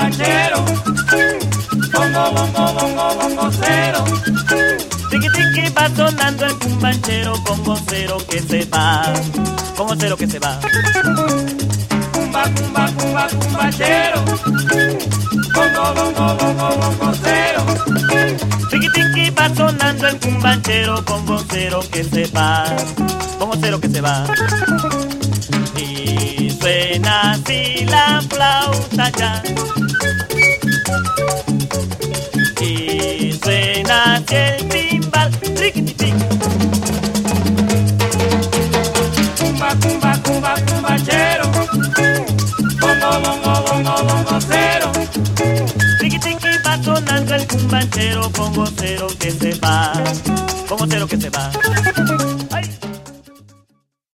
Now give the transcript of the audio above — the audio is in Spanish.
cumbachero, bongo, bongo, bongo, bongo cero. Tiqui tiqui va sonando el cumbanchero, bongo cero que se va, bongo cero que se va. Cumba, cumba, cumba, cumbachero, bongo, bongo, bongo, bongo cero. Tiqui tiqui va sonando el cumbanchero, bongo cero que se va, bongo cero que se va. Y suena así la flauta ya. Y suena así el timbal, riquititic. Cumba, cumba, cumba, cumbachero, bongo, bongo, bongo, bongo cero. Tiqui tiqui va sonando el cumbanchero, bongo cero que se va, bongo cero que se va.